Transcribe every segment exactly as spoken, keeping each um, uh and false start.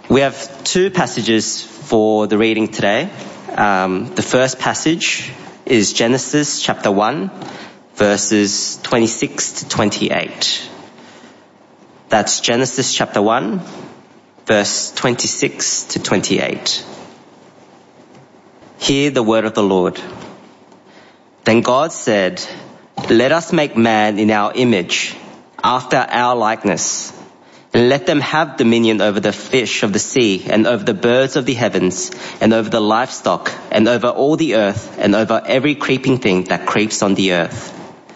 We have two passages for the reading today. Um, the first passage is Genesis chapter one, verses twenty-six to twenty-eight. That's Genesis chapter one, verse twenty-six to twenty-eight. Hear the word of the Lord. Then God said, "Let us make man in our image, after our likeness, and let them have dominion over the fish of the sea, and over the birds of the heavens, and over the livestock, and over all the earth, and over every creeping thing that creeps on the earth."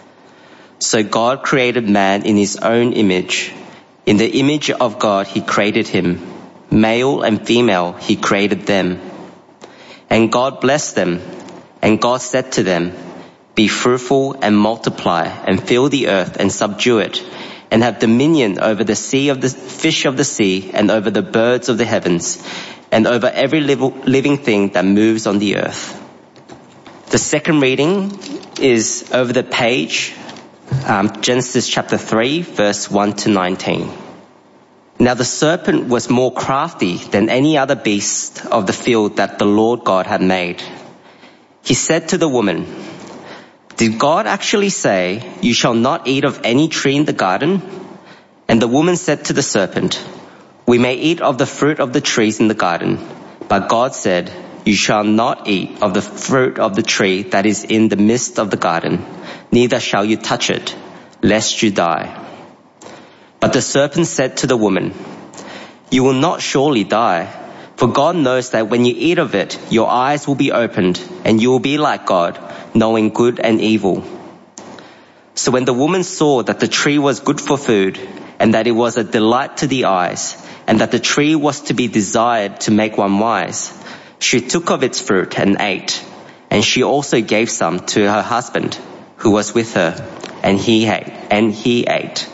So God created man in his own image. In the image of God he created him. Male and female he created them. And God blessed them, and God said to them, "Be fruitful and multiply, and fill the earth and subdue it, and have dominion over the sea of the fish of the sea, and over the birds of the heavens, and over every living thing that moves on the earth." The second reading is over the page, um, Genesis chapter three, verse one to nineteen. Now the serpent was more crafty than any other beast of the field that the Lord God had made. He said to the woman, "Did God actually say, 'You shall not eat of any tree in the garden?'" And the woman said to the serpent, "We may eat of the fruit of the trees in the garden, but God said, 'You shall not eat of the fruit of the tree that is in the midst of the garden, neither shall you touch it, lest you die.' But the serpent said to the woman, 'You will not surely die, for God knows that when you eat of it, your eyes will be opened, and you will be like God, knowing good and evil.' So when the woman saw that the tree was good for food, and that it was a delight to the eyes, and that the tree was to be desired to make one wise, she took of its fruit and ate, and she also gave some to her husband, who was with her, and he ate. And he ate.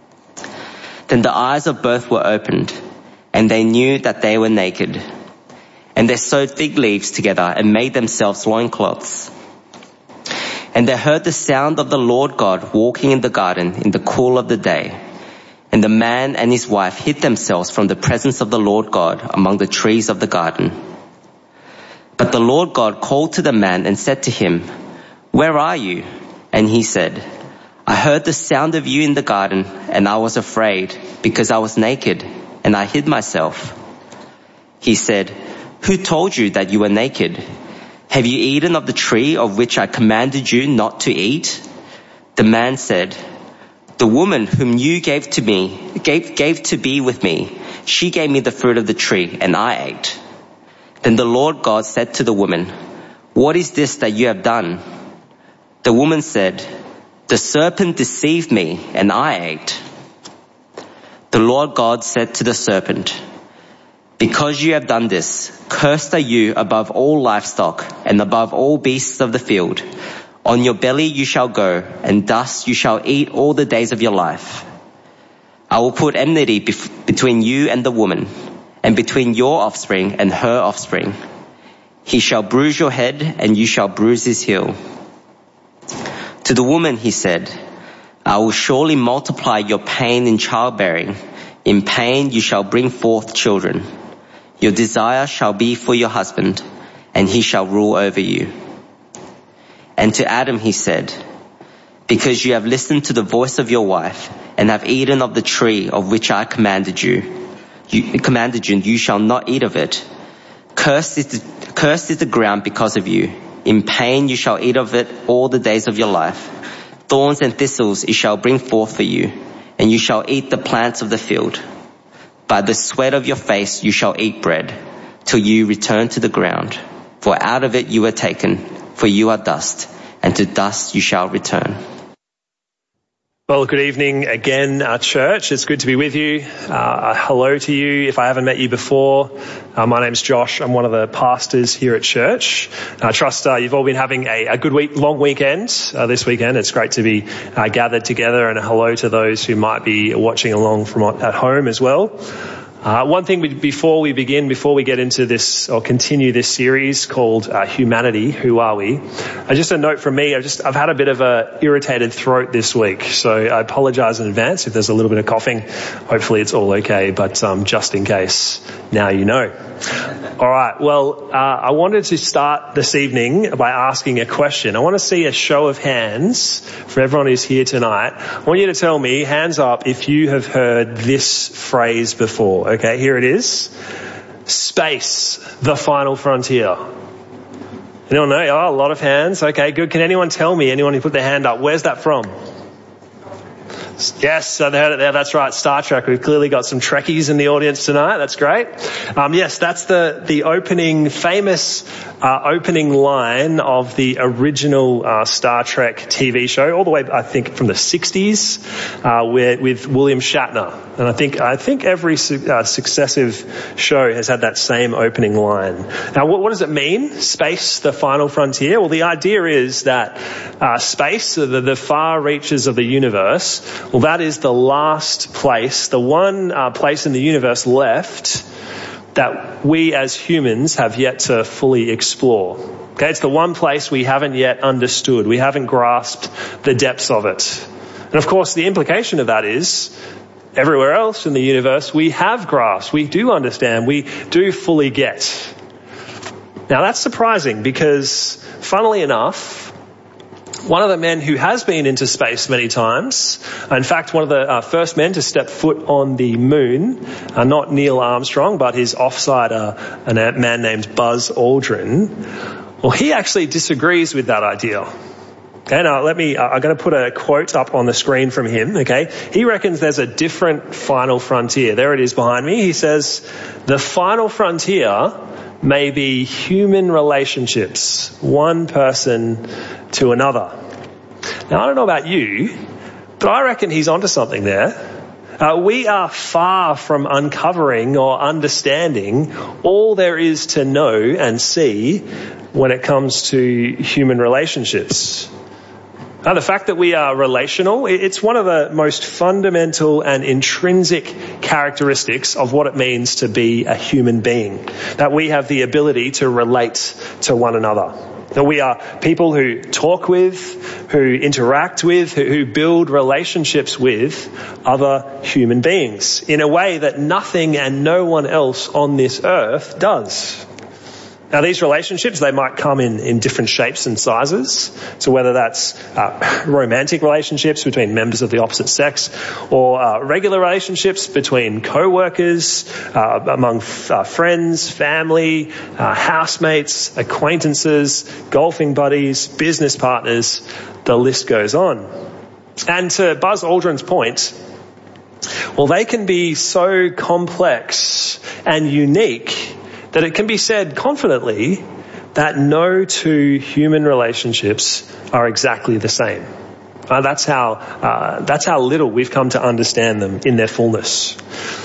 Then the eyes of both were opened, and they knew that they were naked. And they sewed fig leaves together and made themselves loincloths. And they heard the sound of the Lord God walking in the garden in the cool of the day. And the man and his wife hid themselves from the presence of the Lord God among the trees of the garden. But the Lord God called to the man and said to him, "Where are you?" And he said, "I heard the sound of you in the garden, and I was afraid, because I was naked, and I hid myself." He said, "Who told you that you were naked? Have you eaten of the tree of which I commanded you not to eat?" The man said, "The woman whom you gave to me, gave, gave to be with me, she gave me the fruit of the tree, and I ate." Then the Lord God said to the woman, "What is this that you have done?" The woman said, "The serpent deceived me, and I ate." The Lord God said to the serpent, "Because you have done this, cursed are you above all livestock and above all beasts of the field. On your belly you shall go, and dust you shall eat all the days of your life. I will put enmity bef- between you and the woman, and between your offspring and her offspring. He shall bruise your head, and you shall bruise his heel." To the woman he said, "I will surely multiply your pain in childbearing. In pain you shall bring forth children. Your desire shall be for your husband, and he shall rule over you." And to Adam he said, "Because you have listened to the voice of your wife, and have eaten of the tree of which I commanded you, you commanded you, you shall not eat of it. Cursed is the, cursed is the ground because of you. In pain you shall eat of it all the days of your life. Thorns and thistles it shall bring forth for you, and you shall eat the plants of the field. By the sweat of your face you shall eat bread, till you return to the ground. For out of it you were taken, for you are dust, and to dust you shall return." Well, good evening again, uh, church. It's good to be with you. Uh, hello to you if I haven't met you before. Uh, my name's Josh. I'm one of the pastors here at church. I trust uh, you've all been having a, a good week, long weekend uh, this weekend. It's great to be uh, gathered together, and a hello to those who might be watching along from at home as well. Uh, one thing we, before we begin, before we get into this or continue this series called uh, Humanity, Who Are We? Uh, just a note from me, I've just I've had a bit of a irritated throat this week, so I apologise in advance if there's a little bit of coughing. Hopefully it's all okay, but um, just in case, now you know. All right, well, uh, I wanted to start this evening by asking a question. I want to see a show of hands for everyone who's here tonight. I want you to tell me, hands up, if you have heard this phrase before. Okay, here it is. Space, the final frontier. Anyone know? Oh, a lot of hands. Okay, good. Can anyone tell me, anyone who put their hand up, where's that from? Yes, so they heard it there. That's right, Star Trek. We've clearly got some Trekkies in the audience tonight. That's great. Um, yes, that's the the opening, famous uh, opening line of the original uh, Star Trek T V show, all the way, I think, from the sixties, uh, where, with William Shatner. And I think I think every su- uh, successive show has had that same opening line. Now, what, what does it mean? Space, the final frontier? Well, the idea is that uh, space, the, the far reaches of the universe, well, that is the last place, the one uh, place in the universe left that we as humans have yet to fully explore. Okay, it's the one place we haven't yet understood. We haven't grasped the depths of it. And of course, the implication of that is everywhere else in the universe we have grasped, we do understand, we do fully get. Now that's surprising because, funnily enough, one of the men who has been into space many times, in fact, one of the uh, first men to step foot on the moon, uh, not Neil Armstrong, but his offsider, a man named Buzz Aldrin, well, he actually disagrees with that idea. Okay, now let me, uh, I'm going to put a quote up on the screen from him, okay? He reckons there's a different final frontier. There it is behind me. He says, the final frontier may be human relationships, one person to another. Now, I don't know about you, but I reckon he's onto something there. Uh, we are far from uncovering or understanding all there is to know and see when it comes to human relationships. Now, the fact that we are relational, it's one of the most fundamental and intrinsic characteristics of what it means to be a human being, that we have the ability to relate to one another. That we are people who talk with, who interact with, who build relationships with other human beings in a way that nothing and no one else on this earth does. Now, these relationships, they might come in, in different shapes and sizes. So whether that's uh, romantic relationships between members of the opposite sex, or uh, regular relationships between co-workers, uh, among f- uh, friends, family, uh, housemates, acquaintances, golfing buddies, business partners, the list goes on. And to Buzz Aldrin's point, well, they can be so complex and unique that it can be said confidently that no two human relationships are exactly the same. Uh, that's how uh, that's how little we've come to understand them in their fullness.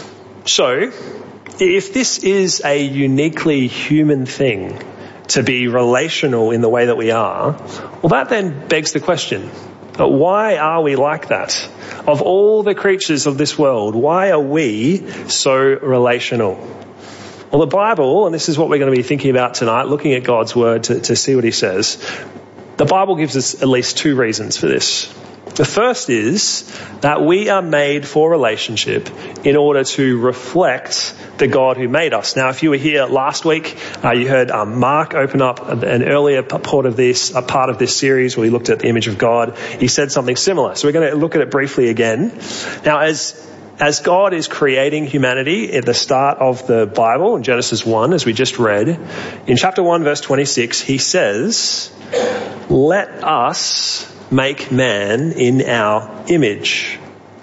So, if this is a uniquely human thing to be relational in the way that we are, well, that then begs the question, why are we like that? Of all the creatures of this world, why are we so relational? Well, the Bible, and this is what we're going to be thinking about tonight, looking at God's Word to, to see what He says, the Bible gives us at least two reasons for this. The first is that we are made for relationship in order to reflect the God who made us. Now, if you were here last week, uh, you heard um, Mark open up an earlier part of this, a part of this series where he looked at the image of God. He said something similar. So we're going to look at it briefly again. Now, as As God is creating humanity at the start of the Bible, in Genesis one, as we just read, in chapter one, verse twenty-six, he says, let us make man in our image.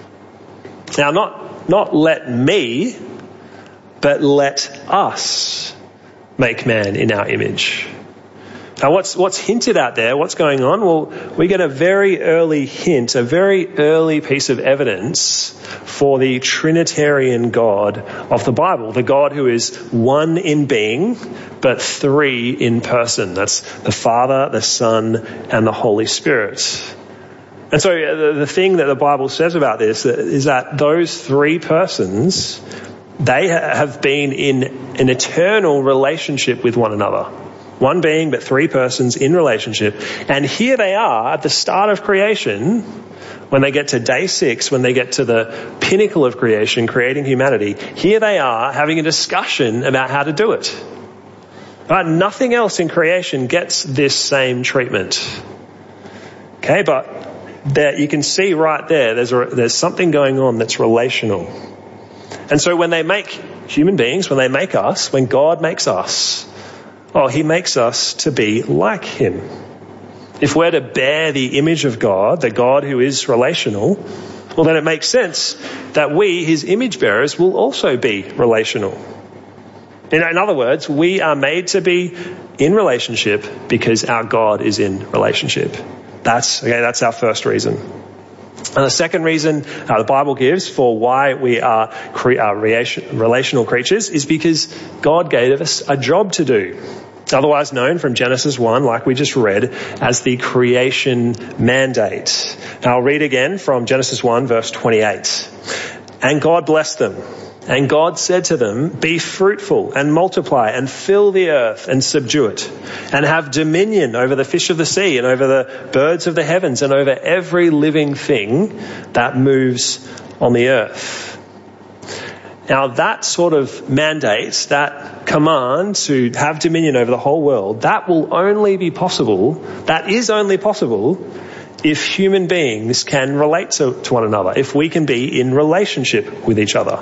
Now, not, not let me, but let us make man in our image. Now, what's what's hinted at there? What's going on? Well, we get a very early hint, a very early piece of evidence for the Trinitarian God of the Bible, the God who is one in being, but three in person. That's the Father, the Son, and the Holy Spirit. And so the thing that the Bible says about this is that those three persons they have been in an eternal relationship with one another. One being, but three persons in relationship. And here they are at the start of creation, when they get to day six, when they get to the pinnacle of creation, creating humanity. Here they are having a discussion about how to do it. But nothing else in creation gets this same treatment. Okay, but there, you can see right there, there's a, there's something going on that's relational. And so when they make human beings, when they make us, when God makes us, oh, he makes us to be like him. If we're to bear the image of God, the God who is relational, well, then it makes sense that we, his image bearers, will also be relational. In, in other words, we are made to be in relationship because our God is in relationship. That's, okay, that's our first reason. And the second reason uh, the Bible gives for why we are cre- uh, relational creatures is because God gave us a job to do. Otherwise known from Genesis one, like we just read, as the creation mandate. Now I'll read again from Genesis one, verse twenty-eight. And God blessed them. And God said to them, be fruitful and multiply and fill the earth and subdue it, and have dominion over the fish of the sea and over the birds of the heavens and over every living thing that moves on the earth. Now that sort of mandate, that command to have dominion over the whole world, that will only be possible, that is only possible if human beings can relate to, to one another, if we can be in relationship with each other.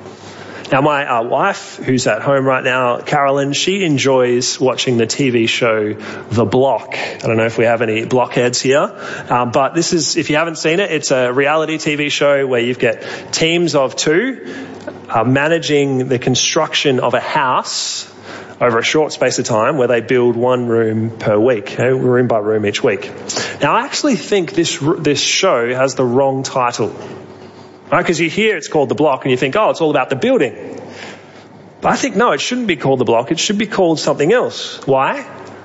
Now, my uh, wife, who's at home right now, Carolyn, she enjoys watching the T V show The Block. I don't know if we have any blockheads here, um, but this is, if you haven't seen it, it's a reality T V show where you've got teams of two uh, managing the construction of a house over a short space of time, where they build one room per week, okay, room by room each week. Now, I actually think this this show has the wrong title. Right, because you hear it's called The Block and you think, oh, it's all about the building. But I think, no, it shouldn't be called The Block. It should be called something else. Why?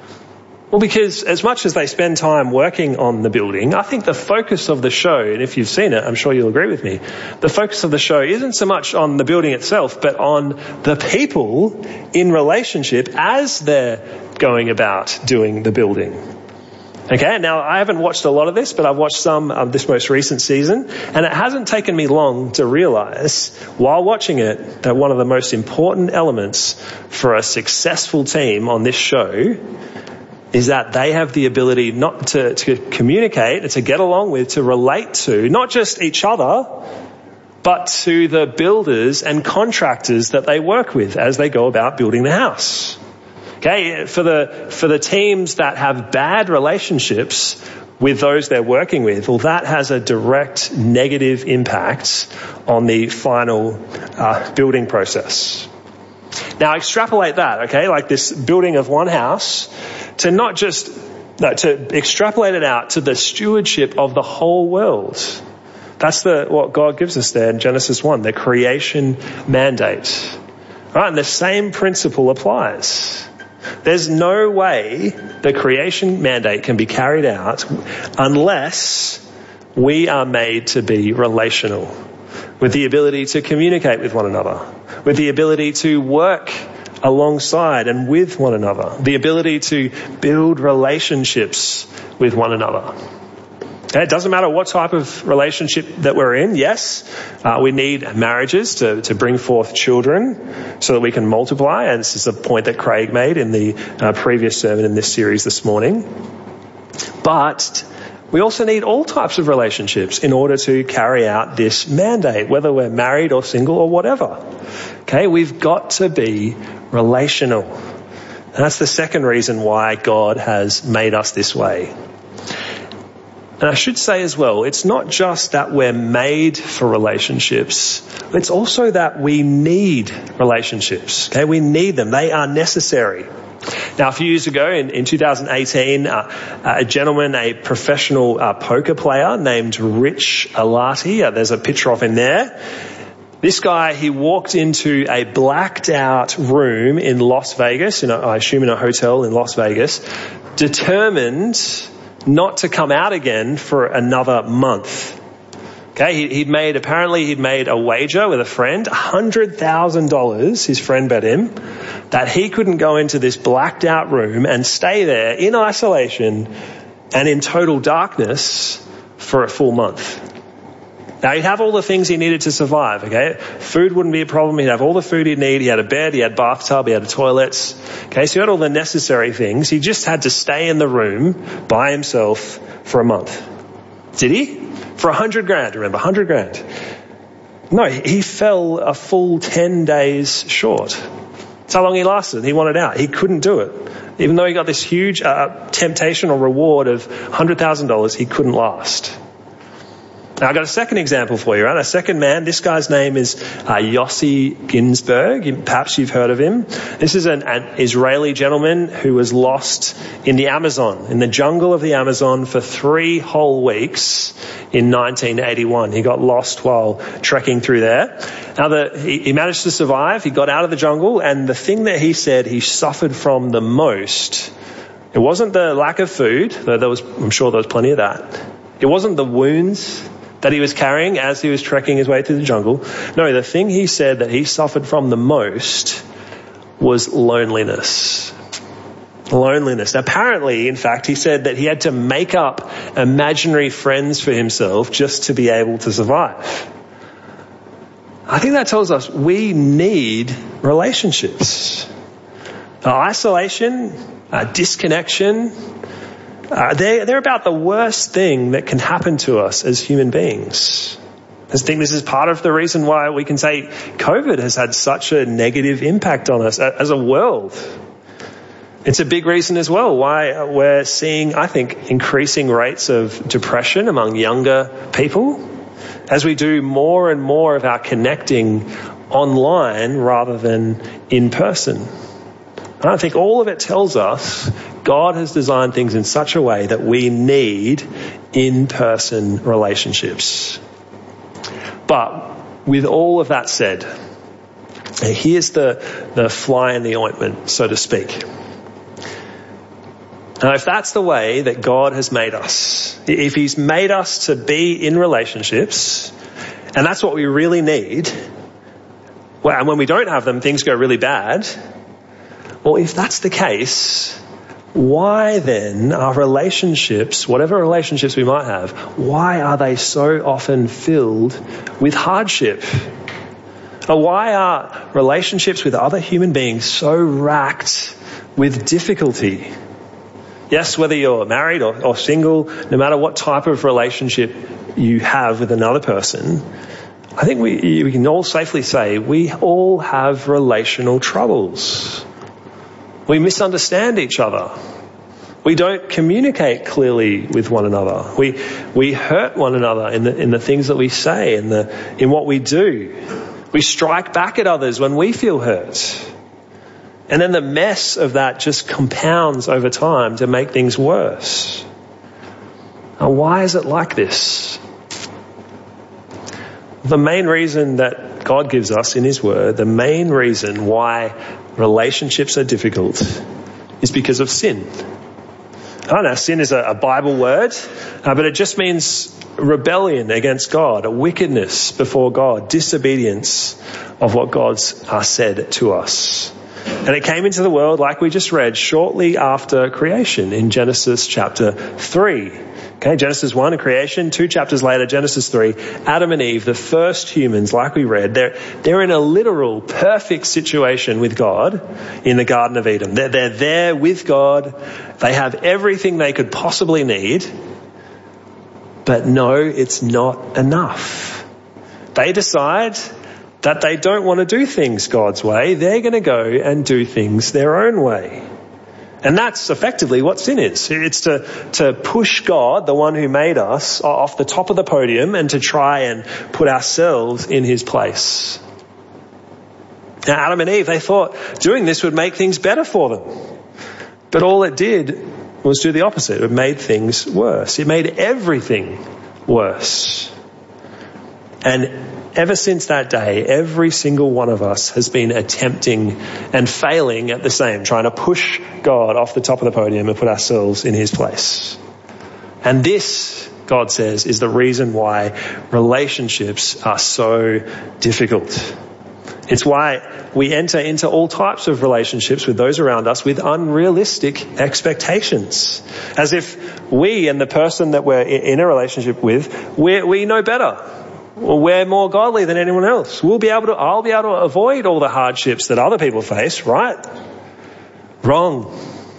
Well, because as much as they spend time working on the building, I think the focus of the show, and if you've seen it, I'm sure you'll agree with me, the focus of the show isn't so much on the building itself, but on the people in relationship as they're going about doing the building. Okay, now I haven't watched a lot of this, but I've watched some of this most recent season, and it hasn't taken me long to realize while watching it that one of the most important elements for a successful team on this show is that they have the ability not to, to communicate, to get along with, to relate to, not just each other, but to the builders and contractors that they work with as they go about building the house. Okay, for the for the teams that have bad relationships with those they're working with, well, that has a direct negative impact on the final uh, building process. Now, extrapolate that, okay, like this building of one house, to not just, no, to extrapolate it out to the stewardship of the whole world. That's the what God gives us there in Genesis one, the creation mandate. Right, and the same principle applies. There's no way the creation mandate can be carried out unless we are made to be relational, with the ability to communicate with one another, with the ability to work alongside and with one another, the ability to build relationships with one another. It doesn't matter what type of relationship that we're in. Yes, uh, we need marriages to, to bring forth children so that we can multiply. And this is a point that Craig made in the uh, previous sermon in this series this morning. But we also need all types of relationships in order to carry out this mandate, whether we're married or single or whatever. Okay, we've got to be relational. And that's the second reason why God has made us this way. And I should say as well, it's not just that we're made for relationships, it's also that we need relationships. Okay, we need them. They are necessary. Now, a few years ago, in, in two thousand eighteen, uh, a gentleman, a professional uh, poker player named Rich Alati, uh, there's a picture of him there. This guy, he walked into a blacked out room in Las Vegas, in a, I assume in a hotel in Las Vegas, determined not to come out again for another month. Okay, he, he'd made, apparently he'd made a wager with a friend, one hundred thousand dollars, his friend bet him, that he couldn't go into this blacked out room and stay there in isolation and in total darkness for a full month. Now, he'd have all the things he needed to survive, okay? Food wouldn't be a problem. He'd have all the food he'd need. He had a bed, he had bathtub, he had toilets. Okay, so he had all the necessary things. He just had to stay in the room by himself for a month. Did he? For a hundred grand, remember, a hundred grand. No, he fell a full ten days short. That's how long he lasted. He wanted out. He couldn't do it. Even though he got this huge uh, temptation or reward of one hundred thousand dollars, he couldn't last. Now, I've got a second example for you, right? A second man. This guy's name is uh, Yossi Ginsburg. Perhaps you've heard of him. This is an, an Israeli gentleman who was lost in the Amazon, in the jungle of the Amazon for three whole weeks in nineteen eighty-one. He got lost while trekking through there. Now, the, he, he managed to survive. He got out of the jungle, and the thing that he said he suffered from the most, it wasn't the lack of food, though there was, I'm sure there was plenty of that. It wasn't the wounds that he was carrying as he was trekking his way through the jungle. No, the thing he said that he suffered from the most was loneliness. Loneliness. Apparently, in fact, he said that he had to make up imaginary friends for himself just to be able to survive. I think that tells us we need relationships. Uh, isolation, uh, disconnection, Uh, they're, they're about the worst thing that can happen to us as human beings. I think this is part of the reason why we can say COVID has had such a negative impact on us as a world. It's a big reason as well why we're seeing, I think, increasing rates of depression among younger people as we do more and more of our connecting online rather than in person. And I think all of it tells us God has designed things in such a way that we need in-person relationships. But with all of that said, here's the, the fly in the ointment, so to speak. Now, if that's the way that God has made us, if he's made us to be in relationships, and that's what we really need, well, and when we don't have them, things go really bad. Well, if that's the case, why then are relationships, whatever relationships we might have, why are they so often filled with hardship? Or why are relationships with other human beings so racked with difficulty? Yes, whether you're married or, or single, no matter what type of relationship you have with another person, I think we, we can all safely say we all have relational troubles. We misunderstand each other. We don't communicate clearly with one another. We we hurt one another in the in the things that we say, in the in what we do. We strike back at others when we feel hurt. And then the mess of that just compounds over time to make things worse. Now, why is it like this? The main reason that God gives us in his word, the main reason why relationships are difficult is because of sin. I don't know, sin is a, a Bible word, uh, but it just means rebellion against God, a wickedness before God, disobedience of what God's uh, said to us. And it came into the world, like we just read, shortly after creation in Genesis chapter three. Okay, Genesis one, creation. Two chapters later, Genesis three, Adam and Eve, the first humans, like we read, they're, they're in a literal, perfect situation with God in the Garden of Eden. They're, they're there with God. They have everything they could possibly need. But no, it's not enough. They decide that they don't want to do things God's way. They're going to go and do things their own way. And that's effectively what sin is. It's to, to push God, the one who made us, off the top of the podium and to try and put ourselves in his place. Now, Adam and Eve, they thought doing this would make things better for them. But all it did was do the opposite. It made things worse. It made everything worse. And ever since that day, every single one of us has been attempting and failing at the same, trying to push God off the top of the podium and put ourselves in his place. And this God says, is the reason why relationships are so difficult. It's why we enter into all types of relationships with those around us with unrealistic expectations. As if we and the person that we're in a relationship with, we we know better. Or we're more godly than anyone else. We'll be able to, I'll be able to avoid all the hardships that other people face, right? Wrong.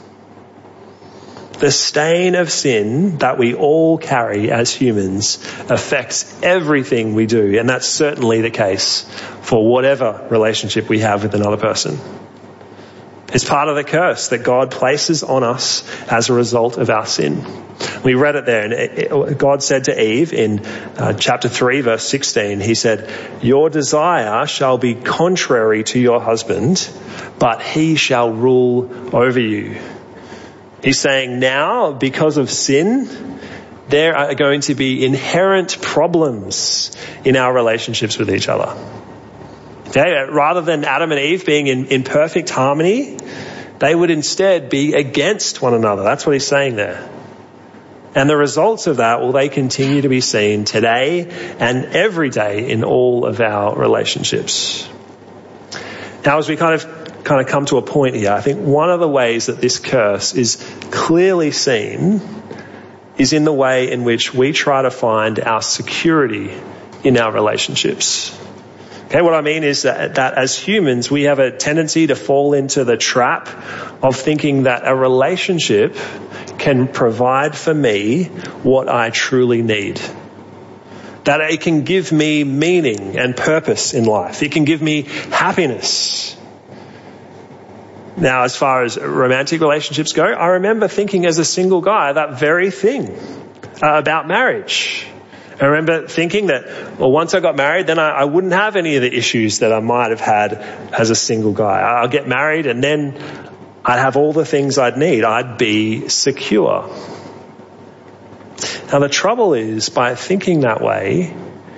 The stain of sin that we all carry as humans affects everything we do, and that's certainly the case for whatever relationship we have with another person. It's part of the curse that God places on us as a result of our sin. We read it there, and it, it, God said to Eve in uh, chapter three, verse sixteen, he said, "Your desire shall be contrary to your husband, but he shall rule over you." He's saying now, because of sin, there are going to be inherent problems in our relationships with each other. Okay? Rather than Adam and Eve being in, in perfect harmony, they would instead be against one another. That's what he's saying there. And the results of that, well, they continue to be seen today and every day in all of our relationships. Now, as we kind of kind of come to a point here, I think one of the ways that this curse is clearly seen is in the way in which we try to find our security in our relationships. Okay, what I mean is that, that as humans, we have a tendency to fall into the trap of thinking that a relationship can provide for me what I truly need. That it can give me meaning and purpose in life. It can give me happiness. Now, as far as romantic relationships go, I remember thinking as a single guy that very thing uh, about marriage. I remember thinking that, well, once I got married, then I, I wouldn't have any of the issues that I might have had as a single guy. I'll get married and then I'd have all the things I'd need. I'd be secure. Now, the trouble is, by thinking that way,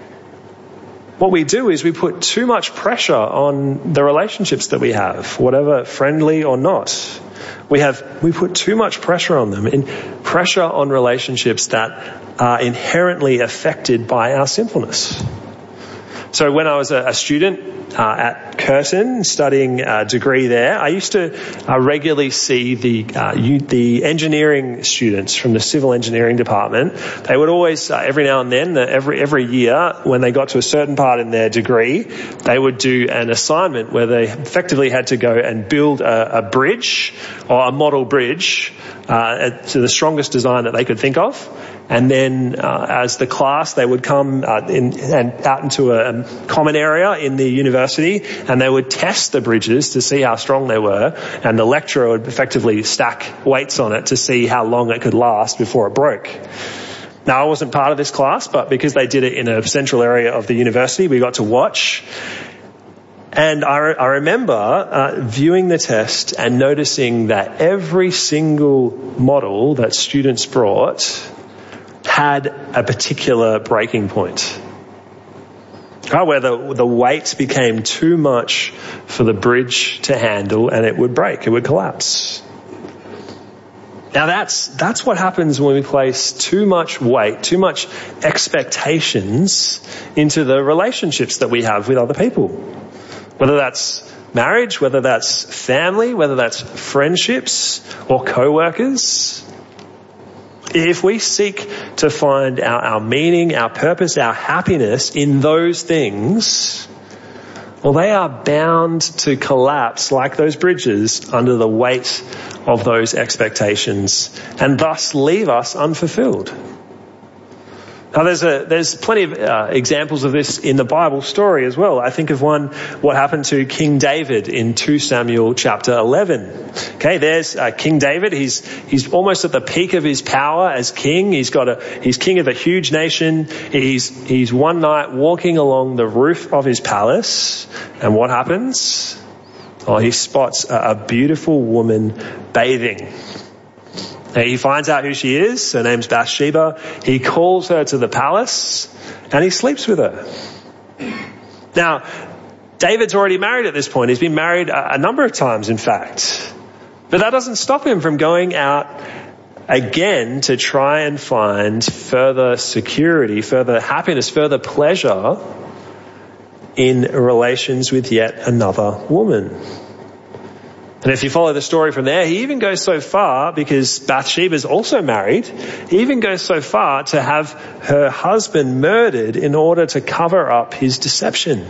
what we do is we put too much pressure on the relationships that we have, whatever friendly or not. We have, we put too much pressure on them, and pressure on relationships that are inherently affected by our sinfulness. So when I was a, a student uh, at Curtin studying a degree there, I used to uh, regularly see the uh, you, the engineering students from the civil engineering department. They would always, uh, every now and then, uh, every every year, when they got to a certain part in their degree, they would do an assignment where they effectively had to go and build a, a bridge or a model bridge uh, to the strongest design that they could think of. And then uh, as the class, they would come uh, in, and out into a um, common area in the university, and they would test the bridges to see how strong they were. And the lecturer would effectively stack weights on it to see how long it could last before it broke. Now, I wasn't part of this class, but because they did it in a central area of the university, we got to watch. And I, re- I remember uh, viewing the test and noticing that every single model that students brought had a particular breaking point, oh, where the, the weight became too much for the bridge to handle and it would break, it would collapse. Now that's, that's what happens when we place too much weight, too much expectations into the relationships that we have with other people. Whether that's marriage, whether that's family, whether that's friendships or co-workers. If we seek to find our, our meaning, our purpose, our happiness in those things, well, they are bound to collapse like those bridges under the weight of those expectations and thus leave us unfulfilled. Now, there's a, there's plenty of uh, examples of this in the Bible story as well. I think of one, what happened to King David in Second Samuel chapter eleven. Okay, there's uh, King David. He's, he's almost at the peak of his power as king. He's got a, he's king of a huge nation. He's, he's one night walking along the roof of his palace. And what happens? Oh, he spots a, a beautiful woman bathing. He finds out who she is. Her name's Bathsheba. He calls her to the palace and he sleeps with her. Now, David's already married at this point. He's been married a, a number of times, in fact. But that doesn't stop him from going out again to try and find further security, further happiness, further pleasure in relations with yet another woman. And if you follow the story from there, he even goes so far, because Bathsheba's also married, he even goes so far to have her husband murdered in order to cover up his deception.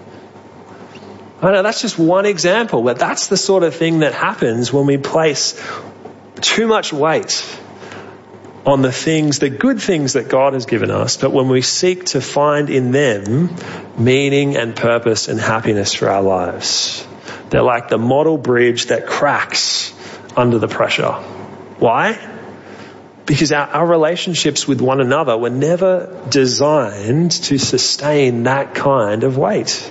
I know that's just one example, but that's the sort of thing that happens when we place too much weight on the things, the good things that God has given us, but when we seek to find in them meaning and purpose and happiness for our lives. They're like the model bridge that cracks under the pressure. Why? Because our, our relationships with one another were never designed to sustain that kind of weight.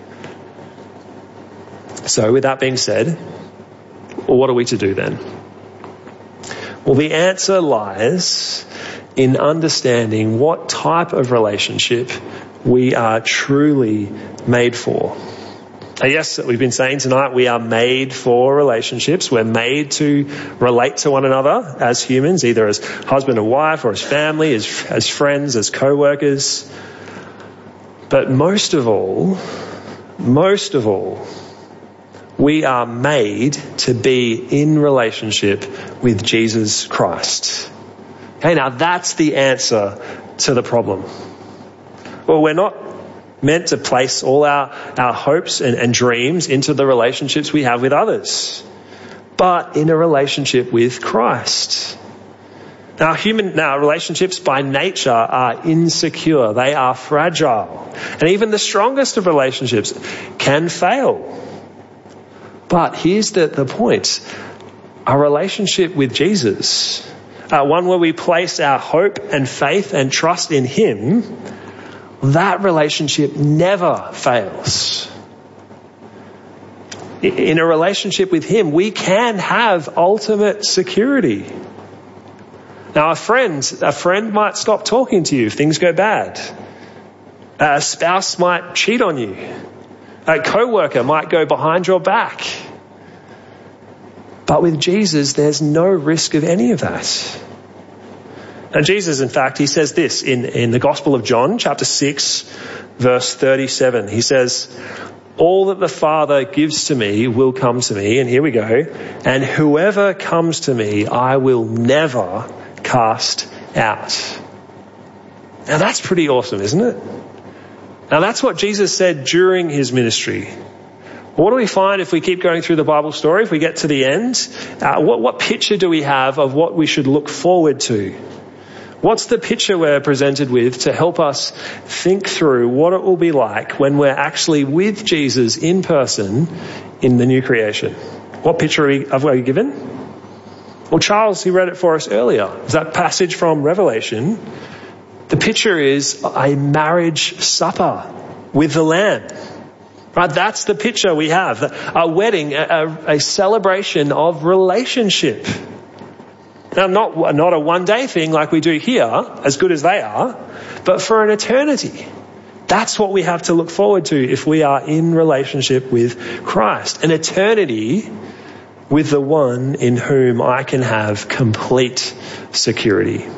So with that being said, well, what are we to do then? Well, the answer lies in understanding what type of relationship we are truly made for. Now, yes, we've been saying tonight we are made for relationships. We're made to relate to one another as humans, either as husband and wife or as family, as, as friends, as co-workers. But most of all, most of all, we are made to be in relationship with Jesus Christ. Okay, now that's the answer to the problem. Well, we're not meant to place all our, our hopes and, and dreams into the relationships we have with others, but in a relationship with Christ. Now, human, now relationships by nature are insecure. They are fragile. And even the strongest of relationships can fail. But here's the, the point. Our relationship with Jesus, uh, one where we place our hope and faith and trust in Him, that relationship never fails. In a relationship with Him, we can have ultimate security. Now, a friend, a friend might stop talking to you if things go bad. A spouse might cheat on you. A co-worker might go behind your back. But with Jesus, there's no risk of any of that. And Jesus, in fact, he says this in, in the Gospel of John, chapter six, verse thirty-seven. He says, all that the Father gives to me will come to me. And here we go. And whoever comes to me, I will never cast out. Now that's pretty awesome, isn't it? Now that's what Jesus said during his ministry. What do we find if we keep going through the Bible story? If we get to the end, uh, what, what picture do we have of what we should look forward to? What's the picture we're presented with to help us think through what it will be like when we're actually with Jesus in person in the new creation? What picture have we given? Well, Charles, he read it for us earlier. It's that passage from Revelation. The picture is a marriage supper with the Lamb. Right? That's the picture we have. A wedding, a, a celebration of relationship. Now, not, not a one-day thing like we do here, as good as they are, but for an eternity. That's what we have to look forward to if we are in relationship with Christ. An eternity with the one in whom I can have complete security.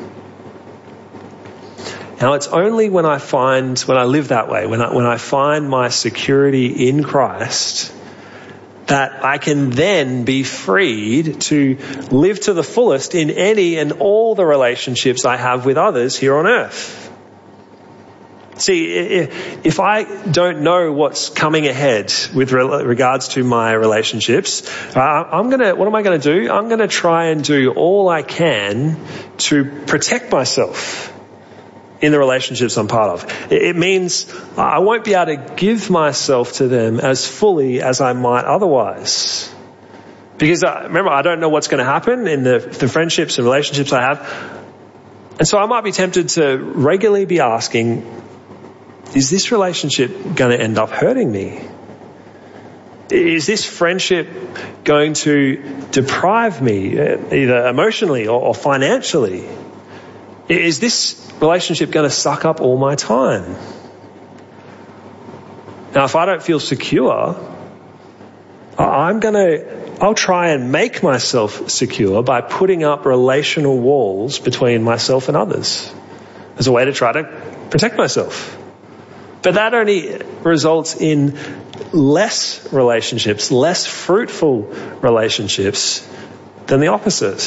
Now, it's only when I find, when I live that way, when I, when I find my security in Christ, that I can then be freed to live to the fullest in any and all the relationships I have with others here on earth. See, if I don't know what's coming ahead with regards to my relationships, I'm gonna, what am I going to do? I'm going to try and do all I can to protect myself in the relationships I'm part of. It means I won't be able to give myself to them as fully as I might otherwise. Because uh, remember, I don't know what's going to happen in the, the friendships and relationships I have. And so I might be tempted to regularly be asking, is this relationship going to end up hurting me? Is this friendship going to deprive me, either emotionally or, or financially? Is this relationship going to suck up all my time? Now, if I don't feel secure, I'm going to I'll try and make myself secure by putting up relational walls between myself and others as a way to try to protect myself. But that only results in less relationships, less fruitful relationships than the opposite.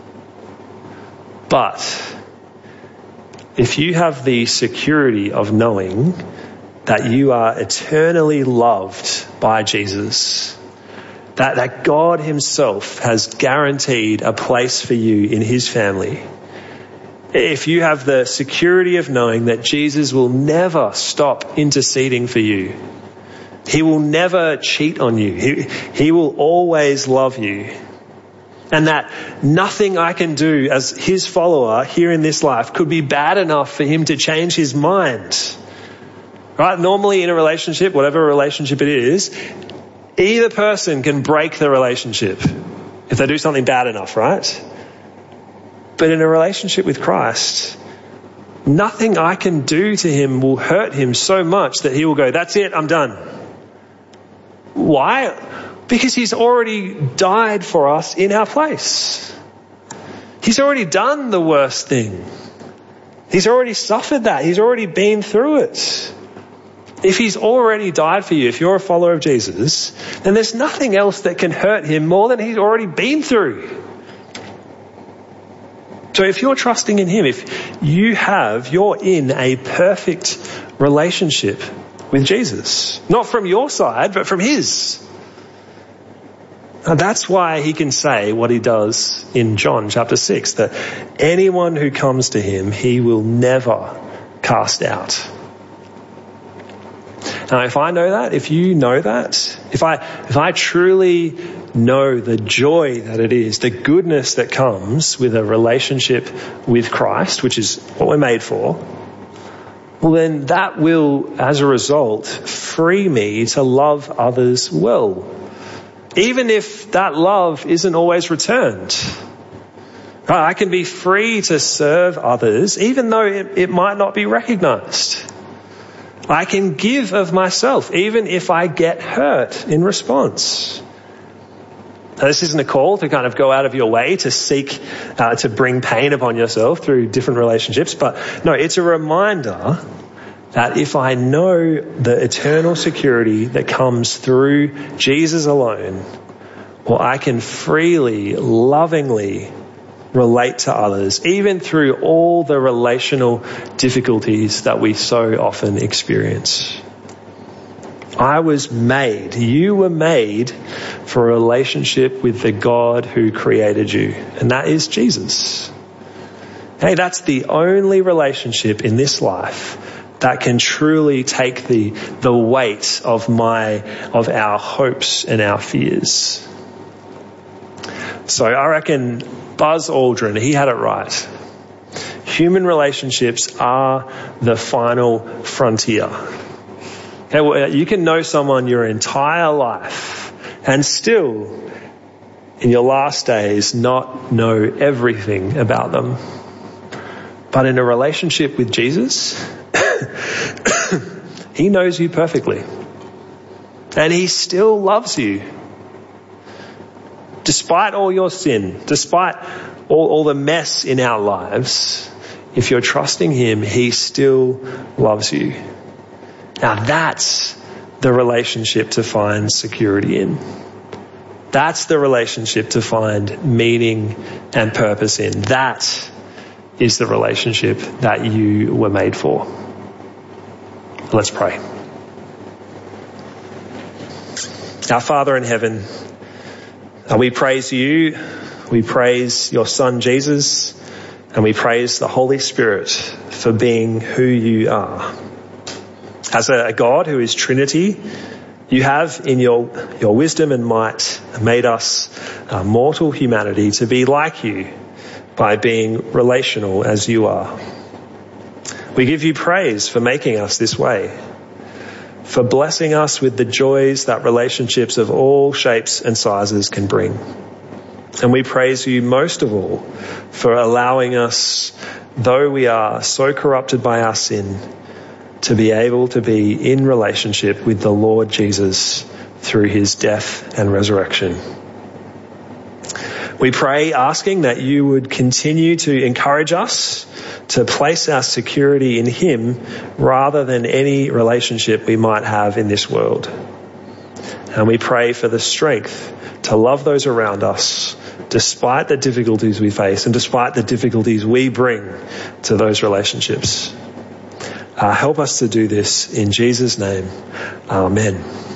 But if you have the security of knowing that you are eternally loved by Jesus, that, that God himself has guaranteed a place for you in his family, if you have the security of knowing that Jesus will never stop interceding for you, he will never cheat on you, he, he will always love you, and that nothing I can do as his follower here in this life could be bad enough for him to change his mind. Right? Normally in a relationship, whatever relationship it is, either person can break the relationship if they do something bad enough, right? But in a relationship with Christ, nothing I can do to him will hurt him so much that he will go, that's it, I'm done. Why? Because he's already died for us in our place. He's already done the worst thing. He's already suffered that. He's already been through it. If he's already died for you, if you're a follower of Jesus, then there's nothing else that can hurt him more than he's already been through. So if you're trusting in him, if you have, you're in a perfect relationship with Jesus. Not from your side, but from his. And that's why he can say what he does in John chapter six, that anyone who comes to him, he will never cast out. Now, if I know that, if you know that, if I, if I truly know the joy that it is, the goodness that comes with a relationship with Christ, which is what we're made for, well then that will, as a result, free me to love others well. Even if that love isn't always returned. I can be free to serve others, even though it, it might not be recognized. I can give of myself, even if I get hurt in response. Now, this isn't a call to kind of go out of your way to seek uh, to bring pain upon yourself through different relationships, but no, it's a reminder that if I know the eternal security that comes through Jesus alone, well, I can freely, lovingly relate to others, even through all the relational difficulties that we so often experience. I was made, you were made for a relationship with the God who created you, and that is Jesus. Hey, that's the only relationship in this life that can truly take the, the weight of my, of our hopes and our fears. So I reckon Buzz Aldrin, he had it right. Human relationships are the final frontier. Okay, well, you can know someone your entire life and still, in your last days, not know everything about them. But in a relationship with Jesus, he knows you perfectly. And he still loves you. Despite all your sin, despite all, all the mess in our lives, if you're trusting him, he still loves you. Now that's the relationship to find security in. That's the relationship to find meaning and purpose in. That is the relationship that you were made for. Let's pray. Our Father in heaven, we praise you, we praise your Son Jesus, and we praise the Holy Spirit for being who you are. As a God who is Trinity, you have in your, your wisdom and might made us uh, mortal humanity to be like you by being relational as you are. We give you praise for making us this way, for blessing us with the joys that relationships of all shapes and sizes can bring. And we praise you most of all for allowing us, though we are so corrupted by our sin, to be able to be in relationship with the Lord Jesus through his death and resurrection. We pray asking that you would continue to encourage us to place our security in him rather than any relationship we might have in this world. And we pray for the strength to love those around us despite the difficulties we face and despite the difficulties we bring to those relationships. Uh, help us to do this in Jesus' name. Amen.